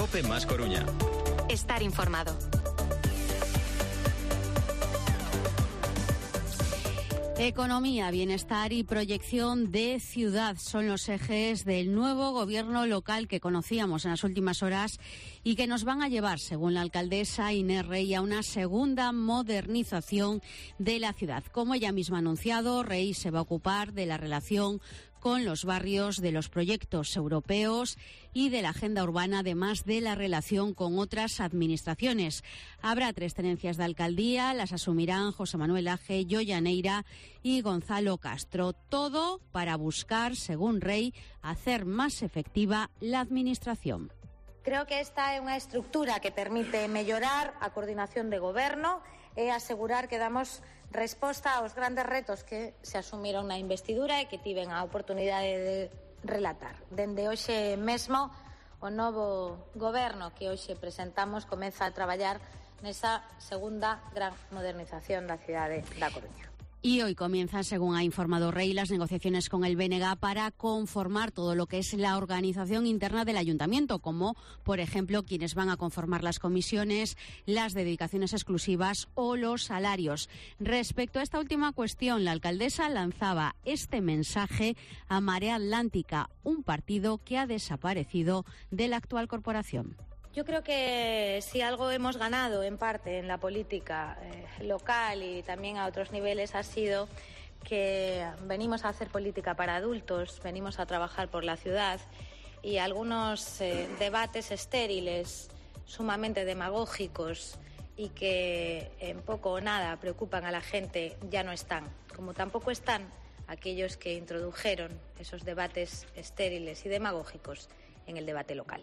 COPE más Coruña. Estar informado. Economía, bienestar y proyección de ciudad son los ejes del nuevo gobierno local que conocíamos en las últimas horas y que nos van a llevar, según la alcaldesa Inés Rey, a una segunda modernización de la ciudad. Como ella misma ha anunciado, Rey se va a ocupar de la relación con los barrios, de los proyectos europeos y de la agenda urbana, además de la relación con otras administraciones. Habrá 3 tenencias de alcaldía, las asumirán José Manuel Aje, Yoya Neira y Gonzalo Castro. Todo para buscar, según Rey, hacer más efectiva la administración. Creo que esta é unha estructura que permite mellorar a coordinación de goberno e asegurar que damos resposta aos grandes retos que se asumiron na investidura e que tiven a oportunidade de relatar. Dende hoxe mesmo, o novo goberno que hoxe presentamos comeza a traballar nesa segunda gran modernización da cidade da Coruña. Y hoy comienzan, según ha informado Rey, las negociaciones con el BNG para conformar todo lo que es la organización interna del ayuntamiento, como, por ejemplo, quienes van a conformar las comisiones, las dedicaciones exclusivas o los salarios. Respecto a esta última cuestión, la alcaldesa lanzaba este mensaje a Marea Atlántica, un partido que ha desaparecido de la actual corporación. Yo creo que si algo hemos ganado en parte en la política local y también a otros niveles ha sido que venimos a hacer política para adultos, venimos a trabajar por la ciudad y algunos debates estériles, sumamente demagógicos y que en poco o nada preocupan a la gente ya no están, como tampoco están aquellos que introdujeron esos debates estériles y demagógicos en el debate local.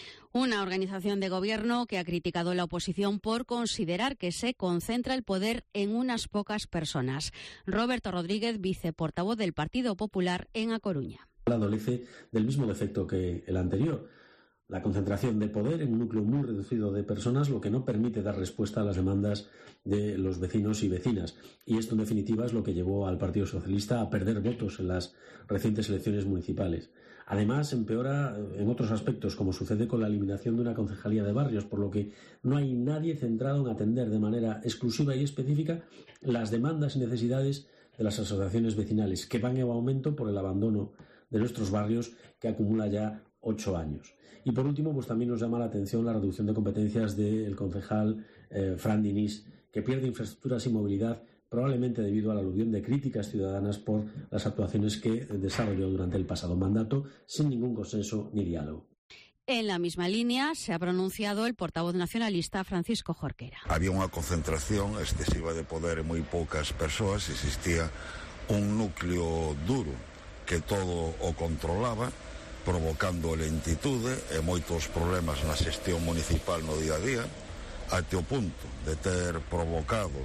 Una organización de gobierno que ha criticado la oposición por considerar que se concentra el poder en unas pocas personas. Roberto Rodríguez, viceportavoz del Partido Popular en A Coruña. Adolece del mismo defecto que el anterior. La concentración de poder en un núcleo muy reducido de personas, lo que no permite dar respuesta a las demandas de los vecinos y vecinas. Y esto, en definitiva, es lo que llevó al Partido Socialista a perder votos en las recientes elecciones municipales. Además, empeora en otros aspectos, como sucede con la eliminación de una concejalía de barrios, por lo que no hay nadie centrado en atender de manera exclusiva y específica las demandas y necesidades de las asociaciones vecinales, que van en aumento por el abandono de nuestros barrios, que acumula ya 8 años. Y por último, pues también nos llama la atención la reducción de competencias del concejal Fran Diniz, que pierde infraestructuras y movilidad, probablemente debido a la aluvión de críticas ciudadanas por las actuaciones que desarrolló durante el pasado mandato, sin ningún consenso ni diálogo. En la misma línea se ha pronunciado el portavoz nacionalista Francisco Jorquera. Había unha concentración excesiva de poder en moi poucas persoas, existía un núcleo duro que todo o controlaba, provocando lentitude e moitos problemas na xestión municipal no día a día, até o punto de ter provocado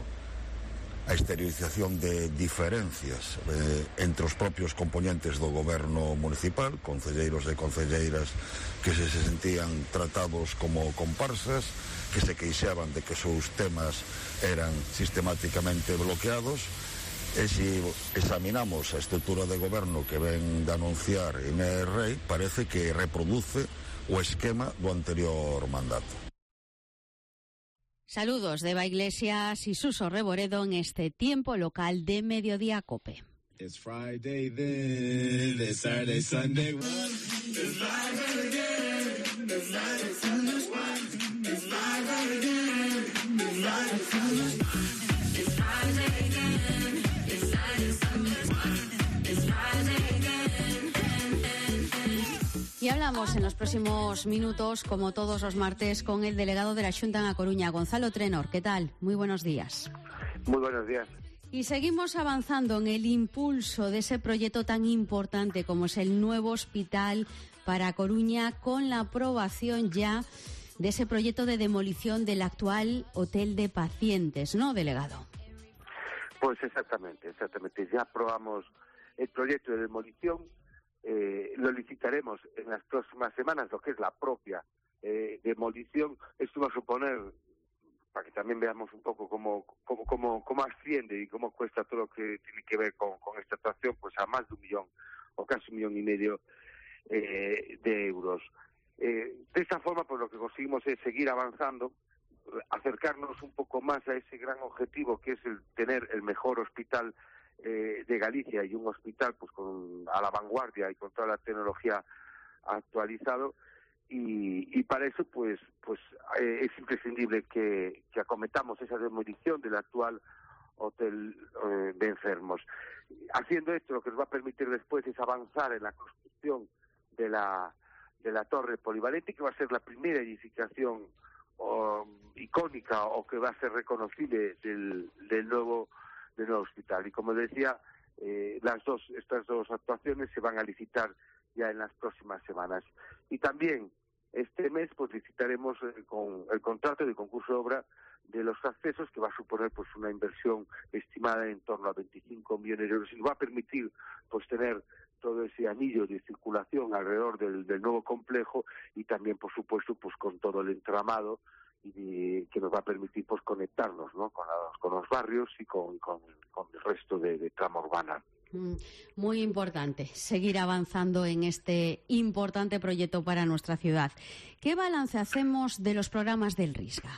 a exteriorización de diferencias entre os propios componentes do goberno municipal, concelleiros e concelleiras que se sentían tratados como comparsas, que se queixaban de que os seus temas eran sistemáticamente bloqueados. E se examinamos a estrutura de goberno que ven de anunciar Inés Rey, parece que reproduce o esquema do anterior mandato. Saludos de Eva Iglesias y Suso Reboredo en este tiempo local de Mediodía Cope. It's Friday then, it's Saturday, Sunday. It's Friday again, it's Saturday, Sunday. It's Friday again, it's Saturday, Sunday. It's Friday again, it's Saturday, Sunday. It's Friday again. Y hablamos en los próximos minutos, como todos los martes, con el delegado de la Xunta en A Coruña, Gonzalo Trenor. ¿Qué tal? Muy buenos días. Muy buenos días. Y seguimos avanzando en el impulso de ese proyecto tan importante como es el nuevo hospital para Coruña, con la aprobación ya de ese proyecto de demolición del actual hotel de pacientes, ¿no, delegado? Pues exactamente. Ya aprobamos el proyecto de demolición. Lo licitaremos en las próximas semanas, lo que es la propia demolición. Esto va a suponer, para que también veamos un poco cómo asciende y cómo cuesta todo lo que tiene que ver con esta actuación, pues a más de 1 millón o casi 1,5 millones de euros. De esta forma, pues lo que conseguimos es seguir avanzando, acercarnos un poco más a ese gran objetivo que es el tener el mejor hospital de Galicia y un hospital pues a la vanguardia y con toda la tecnología actualizado, y para eso pues es imprescindible que acometamos esa demolición del actual hotel de enfermos. Haciendo esto, lo que nos va a permitir después es avanzar en la construcción de la torre polivalente, que va a ser la primera edificación icónica o que va a ser reconocible del nuevo hospital. Y como decía, estas dos actuaciones se van a licitar ya en las próximas semanas. Y también este mes pues licitaremos con el contrato de concurso de obra de los accesos, que va a suponer pues una inversión estimada en torno a 25 millones de euros, y nos va a permitir pues tener todo ese anillo de circulación alrededor del nuevo complejo, y también por supuesto pues con todo el entramado que nos va a permitir pues conectarnos, ¿no?, con los barrios y con el resto de trama urbana. Muy importante seguir avanzando en este importante proyecto para nuestra ciudad. ¿Qué balance hacemos de los programas del Risga?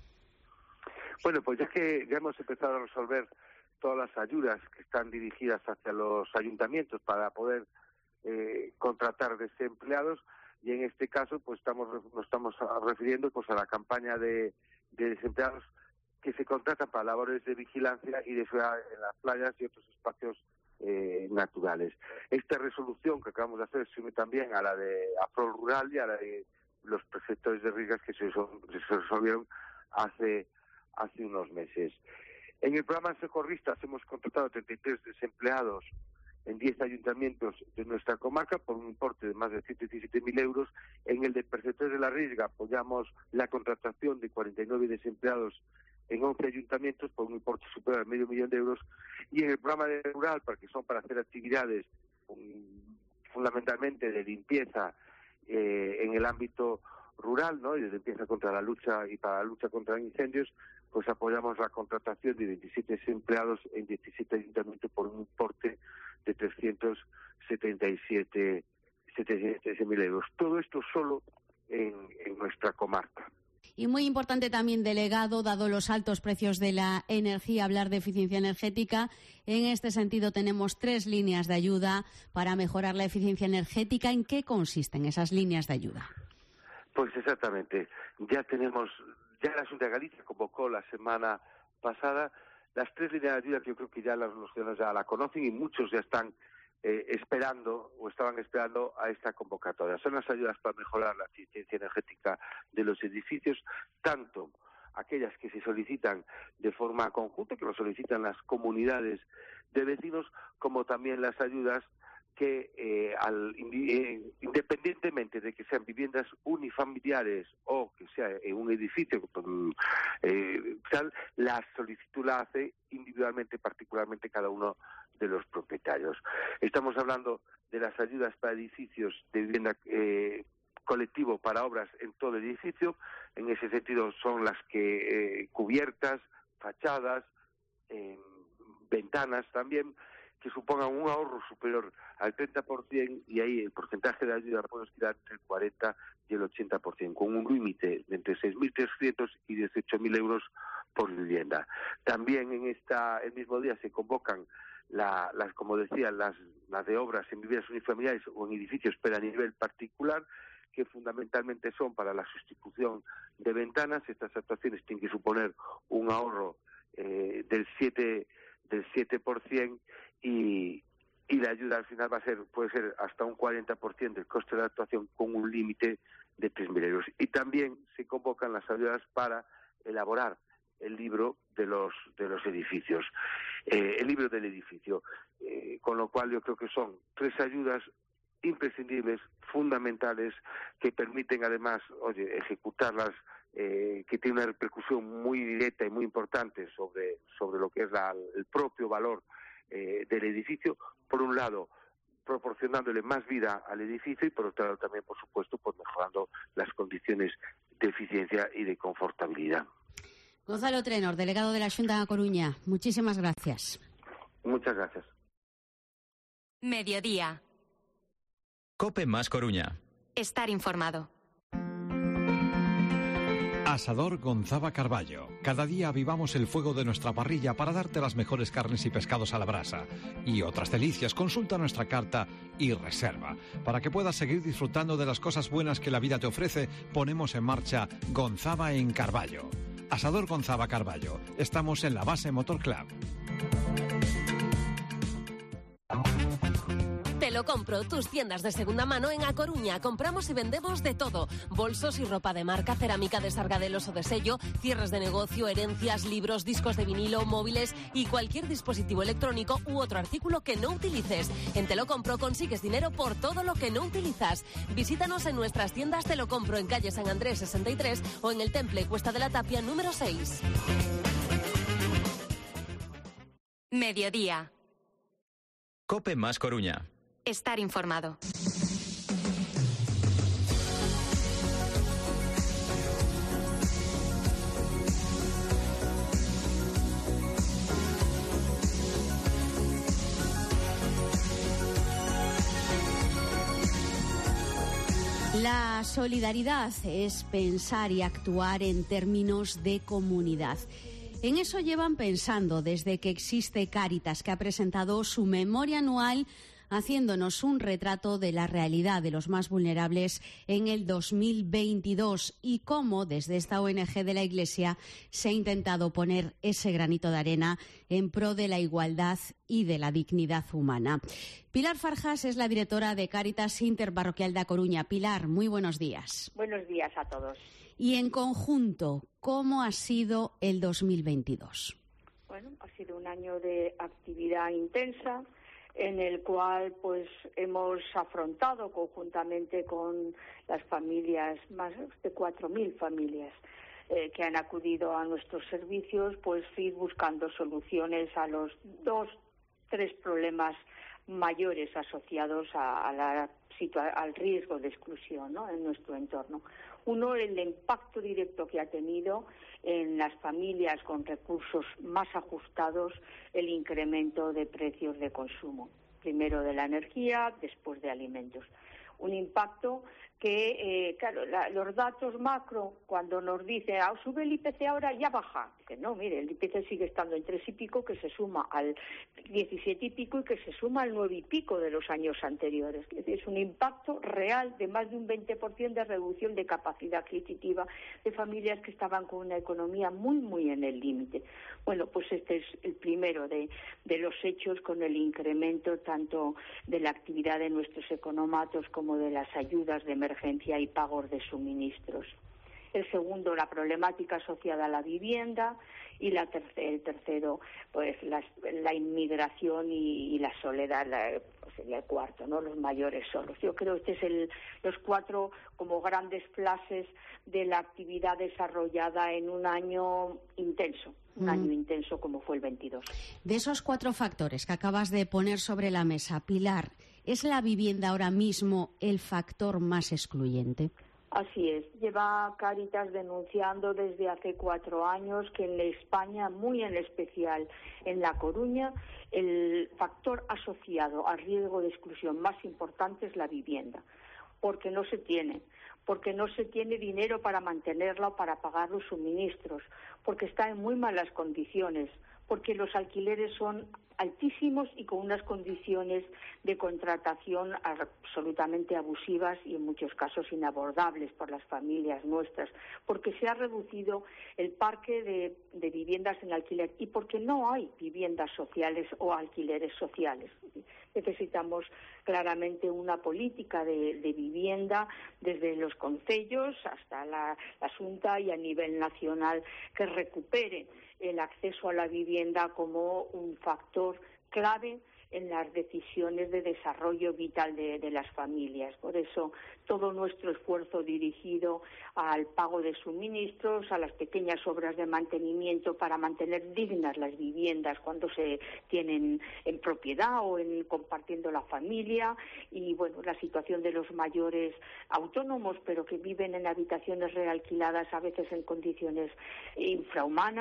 Bueno, pues ya que ya hemos empezado a resolver todas las ayudas que están dirigidas hacia los ayuntamientos para poder contratar desempleados, y en este caso pues nos estamos refiriendo pues a la campaña de desempleados que se contratan para labores de vigilancia y de seguridad en las playas y otros espacios naturales. Esta resolución que acabamos de hacer se une también a la de Afro Rural y a la de los preceptores de Risgas, que se resolvieron hace unos meses. En el programa Socorristas hemos contratado 33 desempleados en 10 ayuntamientos de nuestra comarca por un importe de más de 117.000 euros. En el de Perceptores de la Risga apoyamos la contratación de 49 desempleados en 11 ayuntamientos por un importe superior a 500.000 euros. Y en el programa de Rural, que son para hacer actividades fundamentalmente de limpieza en el ámbito rural, ¿no?, y de limpieza contra la lucha y para la lucha contra incendios, pues apoyamos la contratación de 27 desempleados en 17 ayuntamientos por un importe de 377.000 euros. Todo esto solo en nuestra comarca. Y muy importante también, delegado, dado los altos precios de la energía, hablar de eficiencia energética. En este sentido tenemos 3 líneas de ayuda para mejorar la eficiencia energética. ¿En qué consisten esas líneas de ayuda? Pues exactamente. Ya la Xunta de Galicia convocó la semana pasada las 3 líneas de ayuda, que yo creo que ya los ciudadanos ya la conocen y muchos ya están esperando o estaban esperando a esta convocatoria. Son las ayudas para mejorar la eficiencia energética de los edificios, tanto aquellas que se solicitan de forma conjunta, que lo solicitan las comunidades de vecinos, como también las ayudas que independientemente de que sean viviendas unifamiliares o que sea en un edificio, la solicitud la hace individualmente, particularmente cada uno de los propietarios. Estamos hablando de las ayudas para edificios de vivienda colectivo para obras en todo el edificio. En ese sentido son las que cubiertas, fachadas, ventanas también, que supongan un ahorro superior al 30%, y ahí el porcentaje de ayuda puede oscilar entre el 40 y el 80%, con un límite de entre 6.300 y 18.000 euros por vivienda. También en el mismo día se convocan como decía, las de obras en viviendas unifamiliares o en edificios, pero a nivel particular, que fundamentalmente son para la sustitución de ventanas. Estas actuaciones tienen que suponer un ahorro del 7%, y la ayuda al final puede ser hasta un 40% del coste de la actuación, con un límite de 3.000 euros. Y también se convocan las ayudas para elaborar el libro de los edificios, el libro del edificio, con lo cual yo creo que son 3 ayudas imprescindibles, fundamentales, que permiten además, ejecutarlas, que tiene una repercusión muy directa y muy importante sobre lo que es el propio valor del edificio. Por un lado, proporcionándole más vida al edificio, y por otro lado también, por supuesto, pues mejorando las condiciones de eficiencia y de confortabilidad. Gonzalo Trenor, delegado de la Xunta de Coruña, muchísimas gracias. Muchas gracias. Mediodía. COPE más Coruña. Estar informado. Asador Gonzava Carballo. Cada día avivamos el fuego de nuestra parrilla para darte las mejores carnes y pescados a la brasa. Y otras delicias. Consulta nuestra carta y reserva. Para que puedas seguir disfrutando de las cosas buenas que la vida te ofrece, ponemos en marcha Gonzava en Carballo. Asador Gonzava Carballo. Estamos en la base Motor Club. Te lo compro, tus tiendas de segunda mano en A Coruña. Compramos y vendemos de todo. Bolsos y ropa de marca, cerámica de Sargadelos o de sello, cierres de negocio, herencias, libros, discos de vinilo, móviles y cualquier dispositivo electrónico u otro artículo que no utilices. En Te lo compro consigues dinero por todo lo que no utilizas. Visítanos en nuestras tiendas Te lo compro en calle San Andrés 63 o en el Temple Cuesta de la Tapia número 6. Mediodía. COPE más Coruña. Estar informado. La solidaridad es pensar y actuar en términos de comunidad. En eso llevan pensando desde que existe Cáritas, que ha presentado su memoria anual haciéndonos un retrato de la realidad de los más vulnerables en el 2022 y cómo desde esta ONG de la Iglesia se ha intentado poner ese granito de arena en pro de la igualdad y de la dignidad humana. Pilar Farjas es la directora de Cáritas Interparroquial de A Coruña. Pilar, muy buenos días. Buenos días a todos. Y en conjunto, ¿cómo ha sido el 2022? Bueno, ha sido un año de actividad intensa, en el cual pues hemos afrontado conjuntamente con las familias, más de 4.000 familias que han acudido a nuestros servicios, pues ir buscando soluciones a los 2-3 problemas mayores asociados al riesgo de exclusión, ¿no?, en nuestro entorno. Uno, el impacto directo que ha tenido en las familias con recursos más ajustados el incremento de precios de consumo, primero de la energía, después de alimentos. Un impacto que, los datos macro, cuando nos dicen, sube el IPC ahora, ya baja. Que no, mire, el IPC sigue estando en 3 y pico, que se suma al 17 y pico y que se suma al 9 y pico de los años anteriores. Es decir, es un impacto real de más de un 20% de reducción de capacidad adquisitiva de familias que estaban con una economía muy, muy en el límite. Bueno, pues este es el primero de los hechos con el incremento tanto de la actividad de nuestros economatos como de las ayudas de emergencia y pagos de suministros. El segundo, la problemática asociada a la vivienda, y el tercero, pues la inmigración y la soledad, el cuarto, ¿no?, los mayores solos. Yo creo que este es los 4 como grandes clases de la actividad desarrollada en un año intenso. Un año intenso como fue el 22. De esos 4 factores que acabas de poner sobre la mesa, Pilar, ¿es la vivienda ahora mismo el factor más excluyente? Así es. Lleva Cáritas denunciando desde hace 4 años que en España, muy en especial en La Coruña, el factor asociado al riesgo de exclusión más importante es la vivienda, porque no se tiene dinero para mantenerla o para pagar los suministros, porque está en muy malas condiciones, porque los alquileres son altísimos y con unas condiciones de contratación absolutamente abusivas y en muchos casos inabordables por las familias nuestras, porque se ha reducido el parque de viviendas en alquiler y porque no hay viviendas sociales o alquileres sociales. Necesitamos claramente una política de vivienda desde los concellos hasta la Xunta y a nivel nacional que recupere el acceso a la vivienda como un factor clave en las decisiones de desarrollo vital de las familias. Por eso, todo nuestro esfuerzo dirigido al pago de suministros, a las pequeñas obras de mantenimiento para mantener dignas las viviendas cuando se tienen en propiedad o compartiendo la familia, y bueno, la situación de los mayores autónomos, pero que viven en habitaciones realquiladas a veces en condiciones infrahumanas,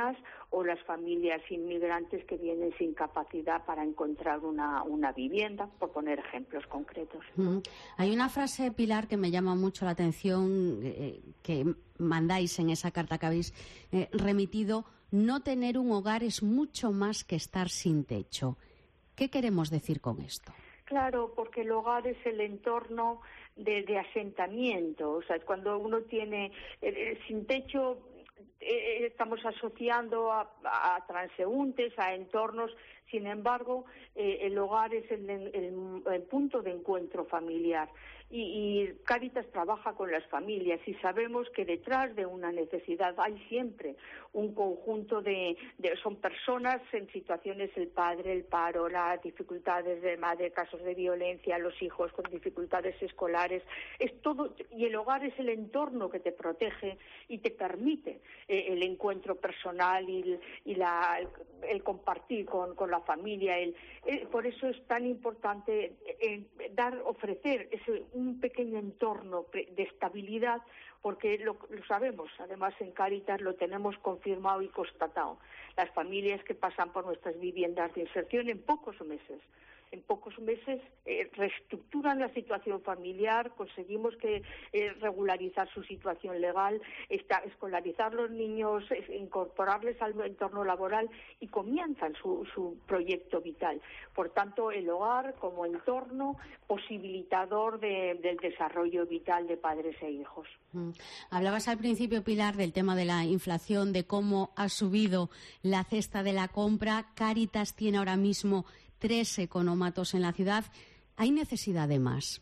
o las familias inmigrantes que vienen sin capacidad para encontrar una vivienda, por poner ejemplos concretos. Hay una frase, Pilar, que me llama mucho la atención, que mandáis en esa carta que habéis remitido: no tener un hogar es mucho más que estar sin techo. ¿Qué queremos decir con esto? Claro, porque el hogar es el entorno de asentamiento. O sea, cuando uno tiene sin techo, estamos asociando a transeúntes, a entornos. Sin embargo, el hogar es el punto de encuentro familiar. Y Cáritas trabaja con las familias y sabemos que detrás de una necesidad hay siempre un conjunto son personas en situaciones, el padre, el paro, las dificultades de madre, casos de violencia, los hijos con dificultades escolares, es todo, y el hogar es el entorno que te protege y te permite el encuentro personal y el compartir con la familia. Por eso es tan importante ofrecer un pequeño entorno de estabilidad, porque lo sabemos, además en Cáritas lo tenemos confirmado y constatado. Las familias que pasan por nuestras viviendas de inserción en pocos meses reestructuran la situación familiar, conseguimos regularizar su situación legal, escolarizar los niños, incorporarles al entorno laboral y comienzan su proyecto vital. Por tanto, el hogar como entorno posibilitador del desarrollo vital de padres e hijos. Hablabas al principio, Pilar, del tema de la inflación, de cómo ha subido la cesta de la compra. Cáritas tiene ahora mismo 3 economatos en la ciudad. ¿Hay necesidad de más?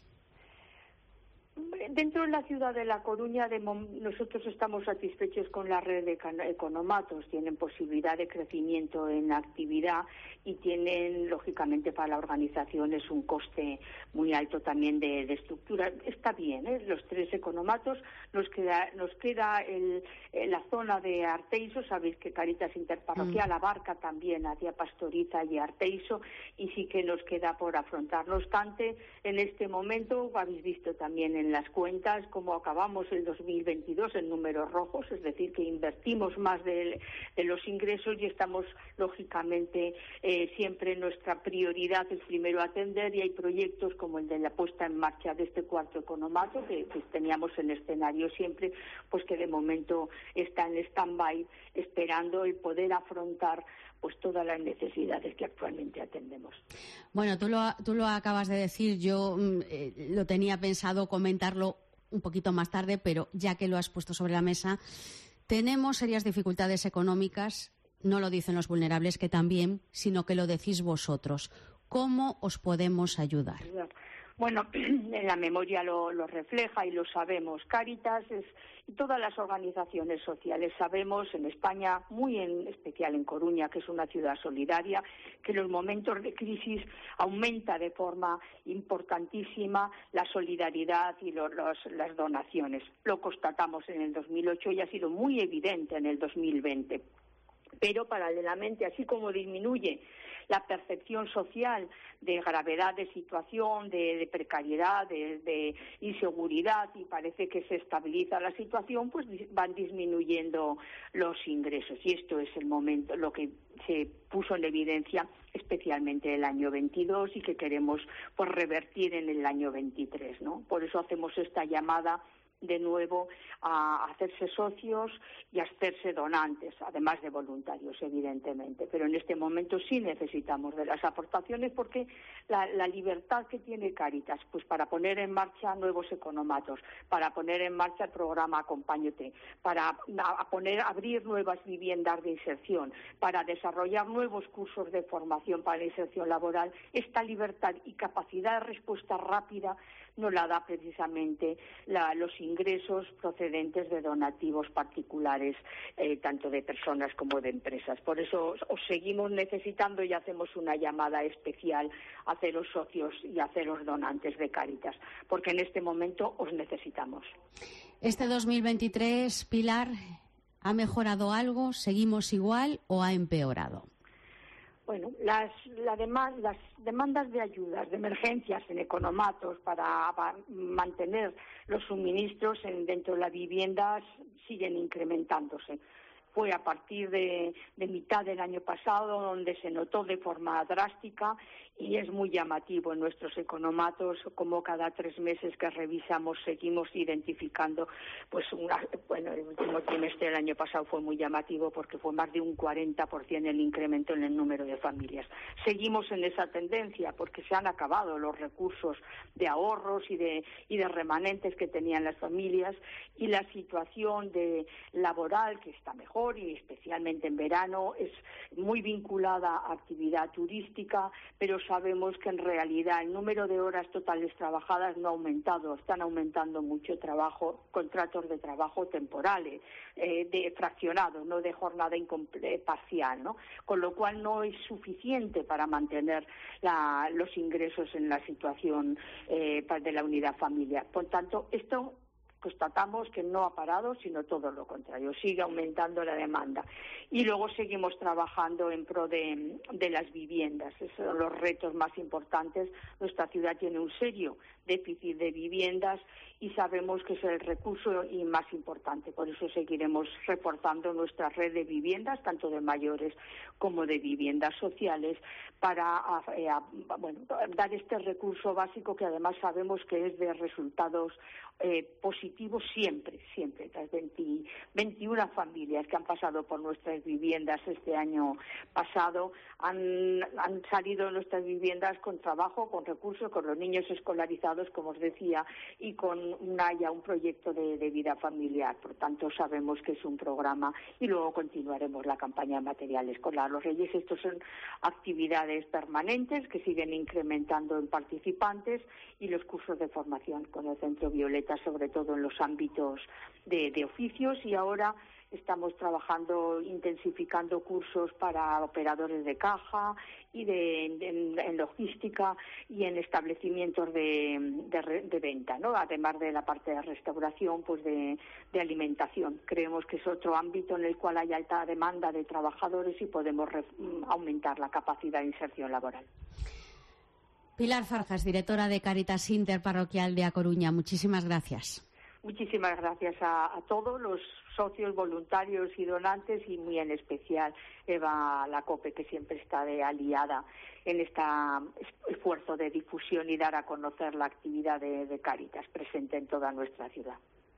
Dentro de la ciudad de La Coruña, nosotros estamos satisfechos con la red de economatos. Tienen posibilidad de crecimiento en actividad y tienen, lógicamente, para la organización es un coste muy alto también de estructura. Está bien, los 3 economatos. Nos queda la zona de Arteiso. Sabéis que Cáritas Interparroquial abarca también hacia Pastoriza y Arteiso, y sí que nos queda por afrontar. No obstante, en este momento habéis visto también en las cuentas cómo acabamos el 2022 en números rojos, es decir, que invertimos más de los ingresos y estamos, lógicamente, siempre nuestra prioridad es primero atender, y hay proyectos como el de la puesta en marcha de este 4º economato que teníamos en escenario siempre, pues que de momento está en stand-by esperando el poder afrontar pues todas las necesidades que actualmente atendemos. Bueno, tú lo acabas de decir, yo lo tenía pensado comentarlo un poquito más tarde, pero ya que lo has puesto sobre la mesa, tenemos serias dificultades económicas, no lo dicen los vulnerables, que también, sino que lo decís vosotros. ¿Cómo os podemos ayudar? Bueno, en la memoria lo refleja y lo sabemos. Cáritas y todas las organizaciones sociales sabemos, en España, muy en especial en Coruña, que es una ciudad solidaria, que en los momentos de crisis aumenta de forma importantísima la solidaridad y las donaciones. Lo constatamos en el 2008 y ha sido muy evidente en el 2020. Pero paralelamente, así como disminuye la percepción social de gravedad de situación, de precariedad, de inseguridad, y parece que se estabiliza la situación, pues van disminuyendo los ingresos. Y esto es el momento, lo que se puso en evidencia especialmente el año 22 y que queremos pues revertir en el año 23, ¿no? Por eso hacemos esta llamada de nuevo a hacerse socios y a hacerse donantes, además de voluntarios, evidentemente. Pero en este momento sí necesitamos de las aportaciones, porque la libertad que tiene Cáritas, pues para poner en marcha nuevos economatos, para poner en marcha el programa Acompáñate, para abrir nuevas viviendas de inserción, para desarrollar nuevos cursos de formación para la inserción laboral, esta libertad y capacidad de respuesta rápida no la da precisamente los ingresos procedentes de donativos particulares, tanto de personas como de empresas. Por eso os seguimos necesitando y hacemos una llamada especial a haceros socios y a haceros donantes de Cáritas, porque en este momento os necesitamos. Este 2023, Pilar, ¿ha mejorado algo? ¿Seguimos igual o ha empeorado? Bueno, las demandas de ayudas, de emergencias en economatos para mantener los suministros dentro de las viviendas siguen incrementándose. fue a partir de mitad del año pasado donde se notó de forma drástica, y es muy llamativo en nuestros economatos como cada 3 meses que revisamos seguimos identificando, pues el último trimestre del año pasado fue muy llamativo porque fue más de un 40% el incremento en el número de familias. Seguimos en esa tendencia porque se han acabado los recursos de ahorros y de remanentes que tenían las familias, y la situación laboral, que está mejor, y especialmente en verano, es muy vinculada a actividad turística, pero sabemos que en realidad el número de horas totales trabajadas no ha aumentado, están aumentando mucho contratos de trabajo temporales, de fraccionados, no de jornada parcial, ¿no? Con lo cual no es suficiente para mantener los ingresos en la situación de la unidad familiar. Por tanto, esto constatamos que no ha parado, sino todo lo contrario, sigue aumentando la demanda. Y luego seguimos trabajando en pro de las viviendas. Esos son los retos más importantes. Nuestra ciudad tiene un serio déficit de viviendas y sabemos que es el recurso más importante. Por eso seguiremos reforzando nuestra red de viviendas, tanto de mayores como de viviendas sociales, para dar este recurso básico que además sabemos que es de resultados positivos siempre. Las 21 familias que han pasado por nuestras viviendas este año pasado han salido de nuestras viviendas con trabajo, con recursos, con los niños escolarizados, como os decía, y con un proyecto de vida familiar. Por tanto, sabemos que es un programa, y luego continuaremos la campaña de material escolar. Los Reyes, estos son actividades permanentes que siguen incrementando en participantes, y los cursos de formación con el Centro Violeta, sobre todo en los ámbitos de oficios, y ahora estamos trabajando, intensificando cursos para operadores de caja y en logística y en establecimientos de venta, ¿no? Además de la parte de restauración, pues de alimentación. Creemos que es otro ámbito en el cual hay alta demanda de trabajadores y podemos aumentar la capacidad de inserción laboral. Pilar Farjas, directora de Cáritas Interparroquial de A Coruña, muchísimas gracias. Muchísimas gracias a todos los socios, voluntarios y donantes, y muy en especial Eva Lacope, que siempre está aliada en este esfuerzo de difusión y dar a conocer la actividad de Cáritas presente en toda nuestra ciudad.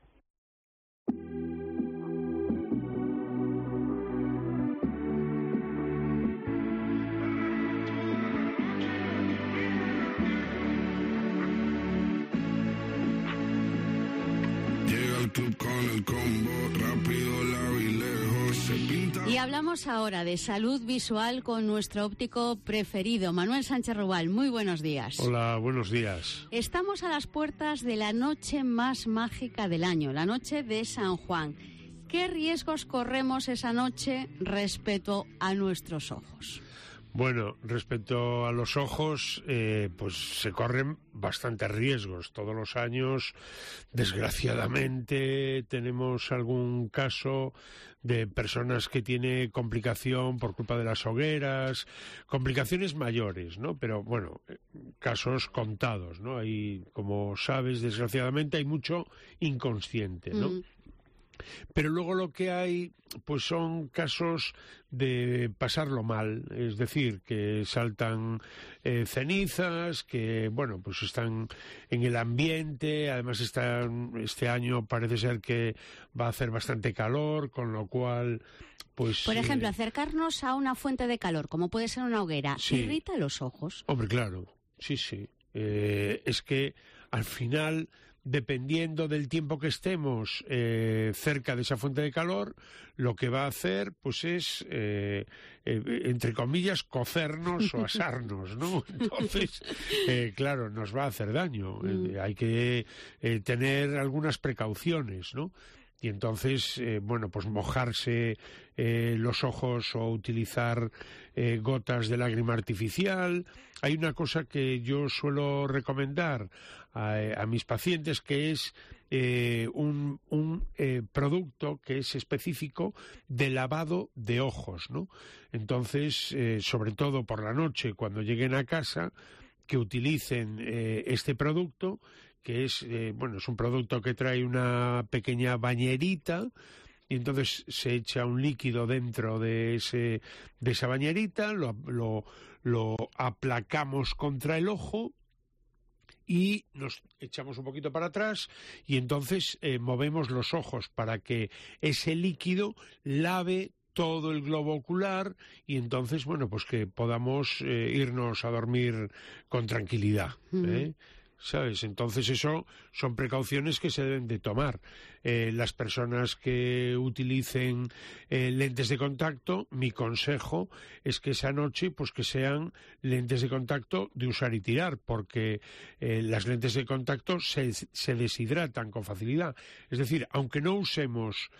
Y hablamos ahora de salud visual con nuestro óptico preferido, Manuel Sánchez Rubal. Muy buenos días. Hola, buenos días. Estamos a las puertas de la noche más mágica del año, la noche de San Juan. ¿Qué riesgos corremos esa noche respecto a nuestros ojos? Bueno, respecto a los ojos, pues se corren bastantes riesgos. Todos los años, desgraciadamente, tenemos algún caso de personas que tienen complicación por culpa de las hogueras, complicaciones mayores, ¿no? Pero bueno, casos contados, ¿no? Hay, como sabes, desgraciadamente hay mucho inconsciente, ¿no? Pero luego lo que hay, pues son casos de pasarlo mal, es decir, que saltan cenizas, que, bueno, pues están en el ambiente, además este año parece ser que va a hacer bastante calor, con lo cual, pues... Por ejemplo, acercarnos a una fuente de calor, como puede ser una hoguera, sí. ¿Irrita los ojos? Hombre, claro, sí. Es que al final, dependiendo del tiempo que estemos cerca de esa fuente de calor, lo que va a hacer pues es, entre comillas, cocernos o asarnos, ¿no? Entonces, claro, nos va a hacer daño. Hay que tener algunas precauciones, ¿no? Y entonces, bueno, pues mojarse los ojos o utilizar gotas de lágrima artificial. Hay una cosa que yo suelo recomendar a mis pacientes, que es un producto que es específico de lavado de ojos, ¿no? Entonces, sobre todo por la noche, cuando lleguen a casa, que utilicen este producto, que es, es un producto que trae una pequeña bañerita y entonces se echa un líquido dentro de esa bañerita, lo aplacamos contra el ojo y nos echamos un poquito para atrás y entonces movemos los ojos para que ese líquido lave todo el globo ocular y entonces, bueno, pues que podamos irnos a dormir con tranquilidad, ¿sabes? Entonces eso son precauciones que se deben de tomar. Las personas que utilicen lentes de contacto, mi consejo es que esa noche pues que sean lentes de contacto de usar y tirar, porque las lentes de contacto se deshidratan con facilidad. Es decir, aunque no usemos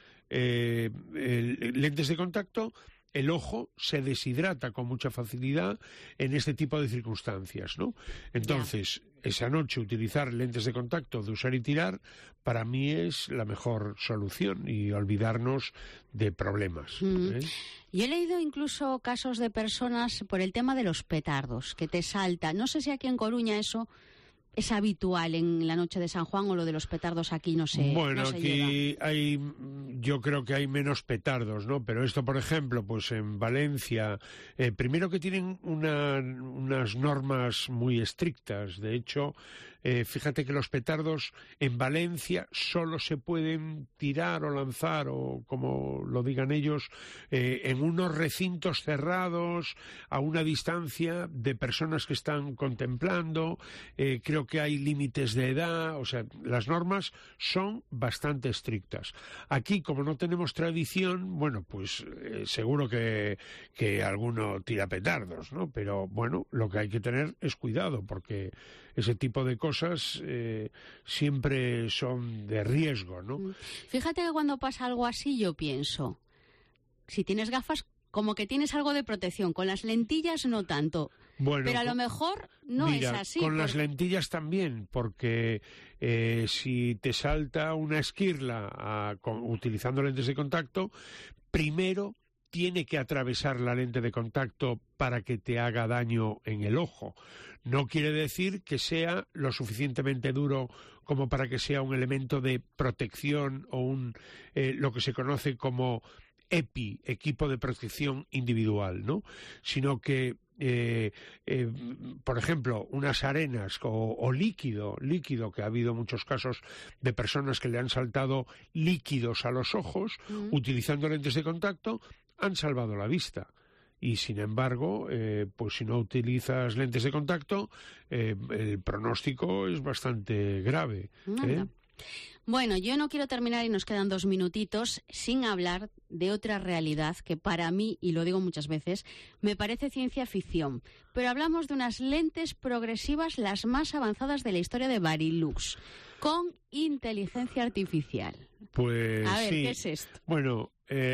lentes de contacto, el ojo se deshidrata con mucha facilidad en este tipo de circunstancias, ¿no? Entonces, esa noche utilizar lentes de contacto de usar y tirar, para mí es la mejor solución y olvidarnos de problemas. Yo he leído incluso casos de personas por el tema de los petardos, que te salta. No sé si aquí en Coruña eso es habitual en la noche de San Juan o lo de los petardos aquí no se Bueno, no se aquí lleva. yo creo que hay menos petardos, ¿no? Pero esto, por ejemplo, pues en Valencia, primero que tienen unas normas muy estrictas. De hecho, fíjate que los petardos en Valencia solo se pueden tirar o lanzar, o como lo digan ellos, en unos recintos cerrados, a una distancia de personas que están contemplando. Creo que hay límites de edad, o sea, las normas son bastante estrictas. Aquí, como no tenemos tradición, bueno, pues seguro que alguno tira petardos, ¿no? Pero bueno, lo que hay que tener es cuidado, porque ese tipo de cosas siempre son de riesgo, ¿no? Fíjate que cuando pasa algo así yo pienso, si tienes gafas, como que tienes algo de protección, con las lentillas no tanto. Bueno, pero a lo mejor no es así. Con las lentillas también, porque si te salta una esquirla utilizando lentes de contacto, primero tiene que atravesar la lente de contacto para que te haga daño en el ojo. No quiere decir que sea lo suficientemente duro como para que sea un elemento de protección o lo que se conoce como equipo de protección individual, ¿no? Sino que por ejemplo, unas arenas o líquido, que ha habido muchos casos de personas que le han saltado líquidos a los ojos utilizando lentes de contacto, han salvado la vista. Y sin embargo, pues si no utilizas lentes de contacto, el pronóstico es bastante grave. Bueno, yo no quiero terminar, y nos quedan 2 minutitos, sin hablar de otra realidad que para mí, y lo digo muchas veces, me parece ciencia ficción. Pero hablamos de unas lentes progresivas, las más avanzadas de la historia de Varilux, con inteligencia artificial. Pues a ver, sí. ¿qué es esto? Bueno,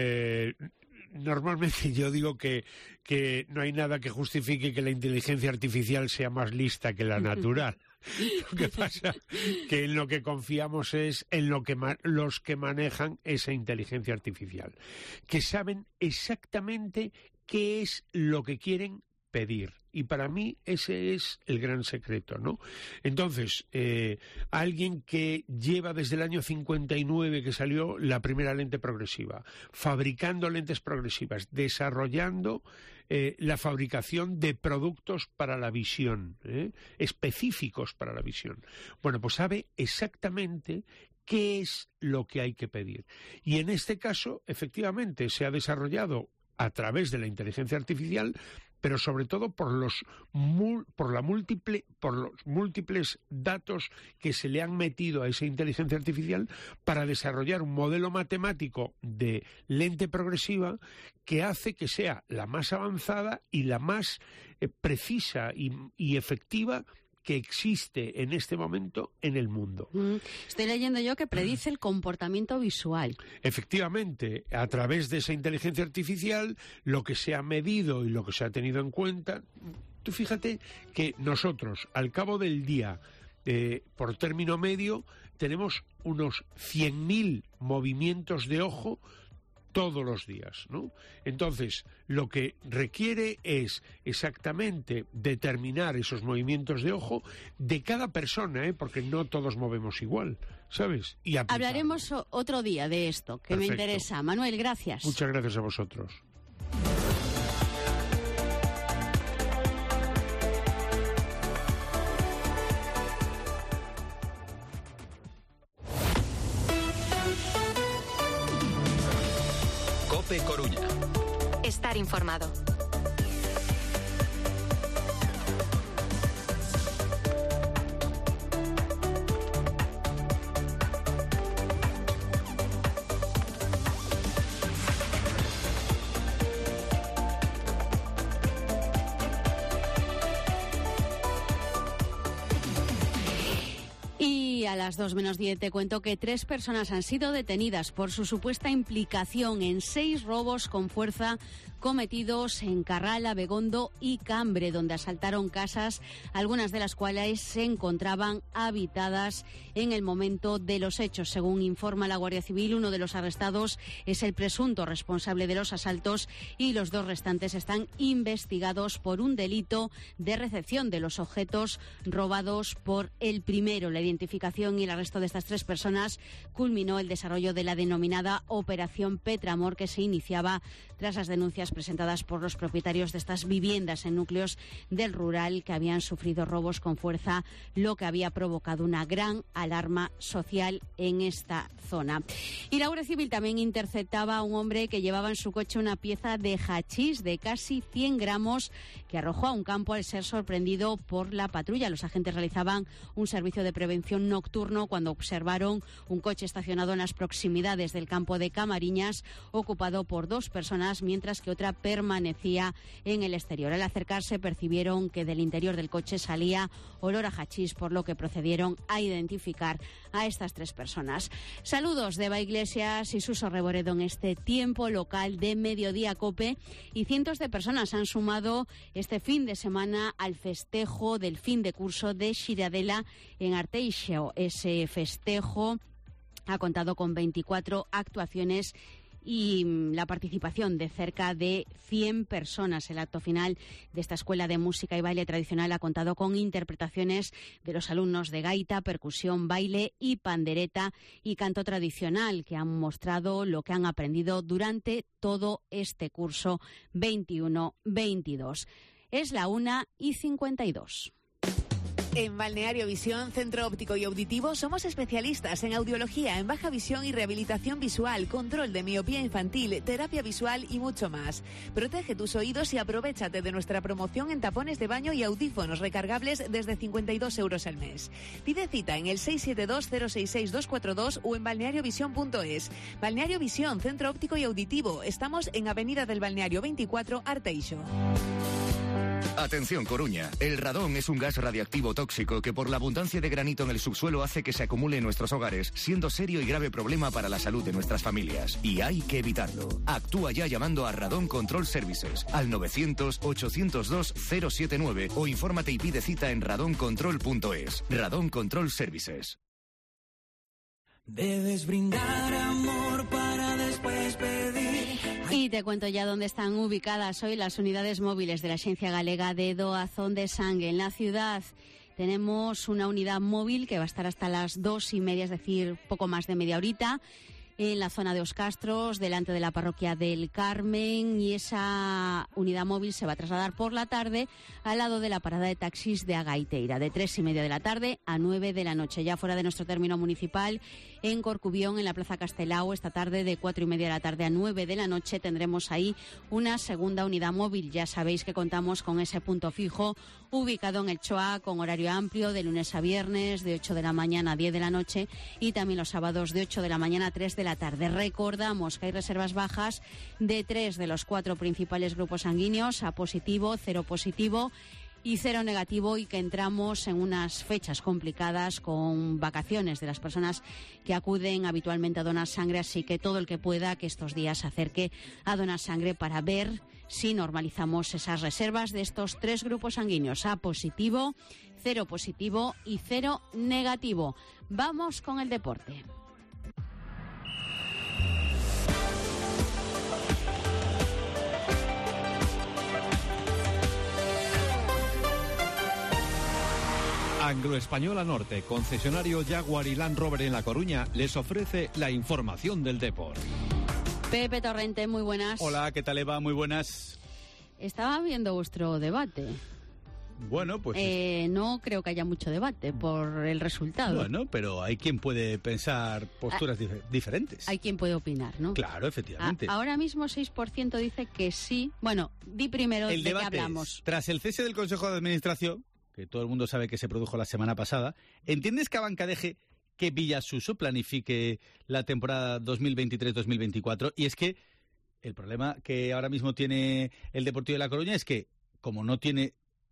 normalmente yo digo que no hay nada que justifique que la inteligencia artificial sea más lista que la natural. Lo que pasa que en lo que confiamos es en los que manejan esa inteligencia artificial, que saben exactamente qué es lo que quieren pedir. Y para mí ese es el gran secreto, ¿no? Entonces, alguien que lleva desde el año 59 que salió la primera lente progresiva, fabricando lentes progresivas, desarrollando la fabricación de productos para la visión, específicos para la visión. Bueno, pues sabe exactamente qué es lo que hay que pedir. Y en este caso, efectivamente, se ha desarrollado a través de la inteligencia artificial, pero sobre todo por los múltiples datos que se le han metido a esa inteligencia artificial para desarrollar un modelo matemático de lente progresiva que hace que sea la más avanzada y la más precisa y efectiva que existe en este momento en el mundo. Estoy leyendo yo que predice el comportamiento visual. Efectivamente, a través de esa inteligencia artificial, lo que se ha medido y lo que se ha tenido en cuenta, tú fíjate que nosotros, al cabo del día, por término medio, tenemos unos 100.000 movimientos de ojo todos los días, ¿no? Entonces, lo que requiere es exactamente determinar esos movimientos de ojo de cada persona, porque no todos movemos igual, ¿sabes? Y aplicarlo. Hablaremos otro día de esto, que Perfecto. me interesa. Manuel, gracias. Muchas gracias a vosotros. COPE Coruña. Estar informado. Y a las 2:10 te cuento que 3 personas han sido detenidas por su supuesta implicación en 6 robos con fuerza cometidos en Carrala, Begondo y Cambre, donde asaltaron casas, algunas de las cuales se encontraban habitadas en el momento de los hechos. Según informa la Guardia Civil, uno de los arrestados es el presunto responsable de los asaltos y los 2 restantes están investigados por un delito de recepción de los objetos robados por el primero. La identificación y el arresto de estas 3 personas culminó el desarrollo de la denominada Operación Petramor, que se iniciaba tras las denuncias presentadas por los propietarios de estas viviendas en núcleos del rural que habían sufrido robos con fuerza, lo que había provocado una gran alarma social en esta zona. Y la Guardia Civil también interceptaba a un hombre que llevaba en su coche una pieza de hachís de casi 100 gramos que arrojó a un campo al ser sorprendido por la patrulla. Los agentes realizaban un servicio de prevención nocturno cuando observaron un coche estacionado en las proximidades del campo de Camariñas, ocupado por 2 personas, mientras que otra permanecía en el exterior. Al acercarse percibieron que del interior del coche salía olor a hachís, por lo que procedieron a identificar a estas 3 personas. Saludos de Eva Iglesias y Suso Reboredo en este tiempo local de Mediodía COPE, y cientos de personas han sumado este fin de semana al festejo del fin de curso de Xiradela en Arteixo. Ese festejo ha contado con 24 actuaciones y la participación de cerca de 100 personas. El acto final de esta escuela de música y baile tradicional ha contado con interpretaciones de los alumnos de gaita, percusión, baile y pandereta y canto tradicional, que han mostrado lo que han aprendido durante todo este curso 21-22. Es la 1:52. En Balneario Visión, Centro Óptico y Auditivo, somos especialistas en audiología, en baja visión y rehabilitación visual, control de miopía infantil, terapia visual y mucho más. Protege tus oídos y aprovéchate de nuestra promoción en tapones de baño y audífonos recargables desde 52 € al mes. Pide cita en el 672-066-242 o en balneariovisión.es. Balneario Visión, Centro Óptico y Auditivo. Estamos en Avenida del Balneario 24, Arteixo. Atención, Coruña. El radón es un gas radiactivo tóxico que por la abundancia de granito en el subsuelo hace que se acumule en nuestros hogares, siendo serio y grave problema para la salud de nuestras familias. Y hay que evitarlo. Actúa ya llamando a Radon Control Services al 900-802-079 o infórmate y pide cita en radoncontrol.es. Radon Control Services. Debes brindar amor para después pedir. Y te cuento ya dónde están ubicadas hoy las unidades móviles de la Agencia Galega de Doazón de Sangue. En la ciudad tenemos una unidad móvil que va a estar hasta las 2:30, es decir, poco más de media horita, en la zona de Os Castros, delante de la parroquia del Carmen, y esa unidad móvil se va a trasladar por la tarde al lado de la parada de taxis de Agaiteira, de 3:30 de la tarde a 9 de la noche. Ya fuera de nuestro término municipal, en Corcubión, en la Plaza Castelao, esta tarde de 4:30 de la tarde a 9 de la noche tendremos ahí una segunda unidad móvil. Ya sabéis que contamos con ese punto fijo ubicado en el Choa, con horario amplio de lunes a viernes, de 8 de la mañana a 10 de la noche, y también los sábados de 8 de la mañana a 3 de la tarde. Recordamos que hay reservas bajas de 3 de los 4 principales grupos sanguíneos, A positivo, 0 positivo y 0 negativo, y que entramos en unas fechas complicadas con vacaciones de las personas que acuden habitualmente a donar sangre, así que todo el que pueda que estos días se acerque a donar sangre para ver si normalizamos esas reservas de estos 3 grupos sanguíneos, A positivo, 0 positivo y 0 negativo. Vamos con el deporte. Anglo-Española Norte, concesionario Jaguar y Land Rover en La Coruña, les ofrece la información del deporte. Pepe Torrente, muy buenas. Hola, ¿qué tal, Eva? Muy buenas. Estaba viendo vuestro debate. Bueno, pues... no creo que haya mucho debate por el resultado. Bueno, pero hay quien puede pensar posturas diferentes. Hay quien puede opinar, ¿no? Claro, efectivamente. Ahora mismo 6% dice que sí. Bueno, di primero el de debate qué hablamos. Tras el cese del Consejo de Administración, que todo el mundo sabe que se produjo la semana pasada, ¿entiendes que Abanca deje que Villasuso planifique la temporada 2023-2024? Y es que el problema que ahora mismo tiene el Deportivo de La Coruña es que, como no tiene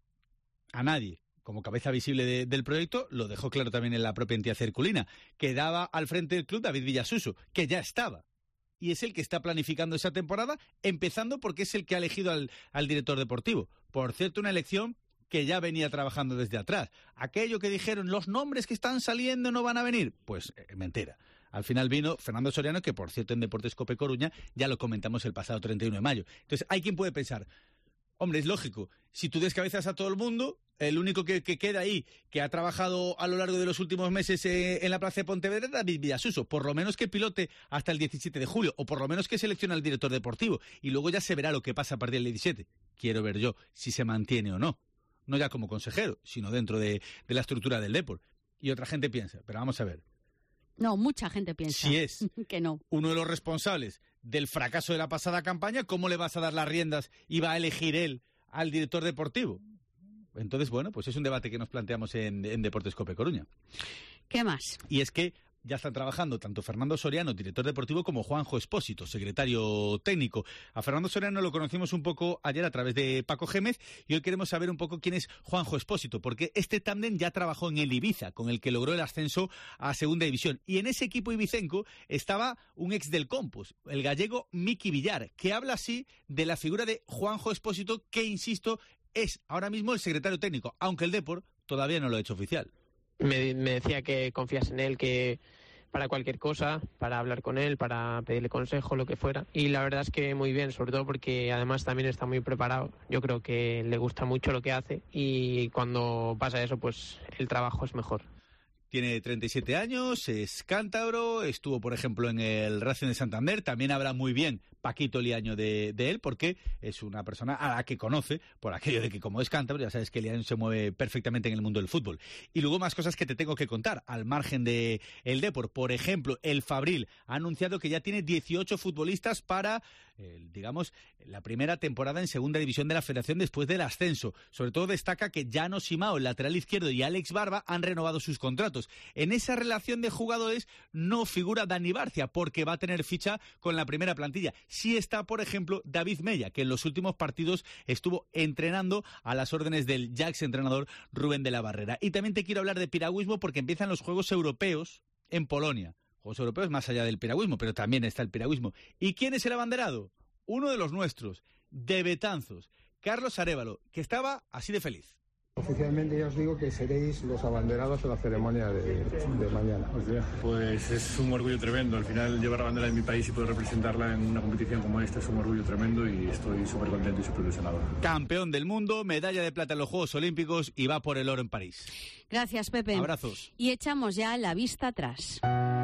a nadie como cabeza visible del proyecto, lo dejó claro también en la propia entidad herculina, que daba al frente del club David Villasuso, que ya estaba. Y es el que está planificando esa temporada, empezando porque es el que ha elegido al director deportivo. Por cierto, una elección que ya venía trabajando desde atrás. Aquello que dijeron, los nombres que están saliendo no van a venir, pues mentira. Al final vino Fernando Soriano, que por cierto en Deportes Cope Coruña ya lo comentamos el pasado 31 de mayo. Entonces hay quien puede pensar, hombre, es lógico, si tú descabezas a todo el mundo, el único que queda ahí, que ha trabajado a lo largo de los últimos meses en la plaza de Pontevedra, es David Villasuso. Por lo menos que pilote hasta el 17 de julio, o por lo menos que seleccione al director deportivo. Y luego ya se verá lo que pasa a partir del 17. Quiero ver yo si se mantiene o no. No ya como consejero, sino dentro de la estructura del Depor. Y otra gente piensa, pero vamos a ver. No, mucha gente piensa si es que no. Uno de los responsables del fracaso de la pasada campaña, ¿cómo le vas a dar las riendas y va a elegir él al director deportivo? Entonces, bueno, pues es un debate que nos planteamos en Deportes Cope Coruña. ¿Qué más? Y es que ya están trabajando tanto Fernando Soriano, director deportivo, como Juanjo Espósito, secretario técnico. A Fernando Soriano lo conocimos un poco ayer a través de Paco Gémez y hoy queremos saber un poco quién es Juanjo Espósito, porque este tándem ya trabajó en el Ibiza, con el que logró el ascenso a Segunda División. Y en ese equipo ibicenco estaba un ex del Compos, el gallego Miki Villar, que habla así de la figura de Juanjo Espósito, que, insisto, es ahora mismo el secretario técnico, aunque el Depor todavía no lo ha hecho oficial. Me decía que confías en él, que para cualquier cosa, para hablar con él, para pedirle consejo, lo que fuera. Y la verdad es que muy bien, sobre todo porque además también está muy preparado. Yo creo que le gusta mucho lo que hace y cuando pasa eso, pues el trabajo es mejor. Tiene 37 años, es cántabro, estuvo, por ejemplo, en el Racing de Santander. También habla muy bien Paquito Liaño de él, porque es una persona a la que conoce, por aquello de que como es cántabro, ya sabes que Liaño se mueve perfectamente en el mundo del fútbol. Y luego más cosas que te tengo que contar, al margen de el Depor. Por ejemplo, el Fabril ha anunciado que ya tiene 18 futbolistas para, digamos, la primera temporada en Segunda División de la Federación después del ascenso. Sobre todo destaca que Llano Simao, el lateral izquierdo, y Alex Barba han renovado sus contratos. En esa relación de jugadores no figura Dani Barcia, porque va a tener ficha con la primera plantilla. Sí está, por ejemplo, David Mella, que en los últimos partidos estuvo entrenando a las órdenes del ya exentrenador Rubén de la Barrera. Y también te quiero hablar de piragüismo porque empiezan los Juegos Europeos en Polonia. Juegos Europeos más allá del piragüismo, pero también está el piragüismo. ¿Y quién es el abanderado? Uno de los nuestros, de Betanzos, Carlos Arévalo, que estaba así de feliz. Oficialmente ya os digo que seréis los abanderados de la ceremonia de mañana. Pues es un orgullo tremendo. Al final llevar la bandera de mi país y poder representarla en una competición como esta es un orgullo tremendo y estoy súper contento y súper ilusionado. Campeón del mundo, medalla de plata en los Juegos Olímpicos y va por el oro en París. Gracias, Pepe. Abrazos. Y echamos ya la vista atrás.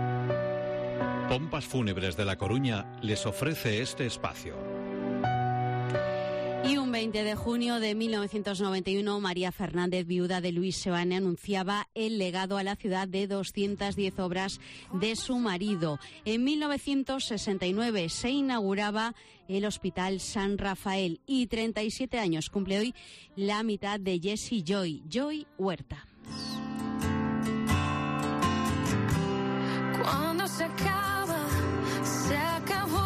Pompas Fúnebres de La Coruña les ofrece este espacio. Y un 20 de junio de 1991, María Fernández, viuda de Luis Seoane, anunciaba el legado a la ciudad de 210 obras de su marido. En 1969 se inauguraba el Hospital San Rafael y 37 años cumple hoy la mitad de Jessie Joy Huerta. Cuando se acaba, se acabó.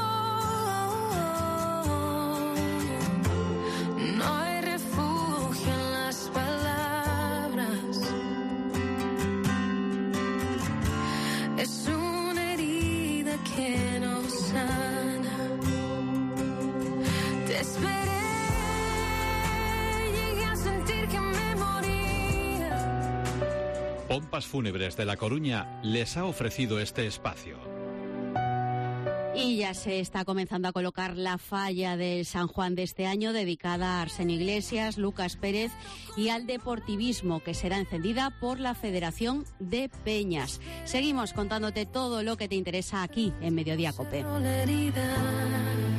No hay refugio en las palabras. Es una herida que no sana. Te esperé, llegué a sentir que me moría. Pompas Fúnebres de La Coruña les ha ofrecido este espacio. Y ya se está comenzando a colocar la falla del San Juan de este año, dedicada a Arsène Iglesias, Lucas Pérez y al deportivismo, que será encendida por la Federación de Peñas. Seguimos contándote todo lo que te interesa aquí en Mediodía COPE.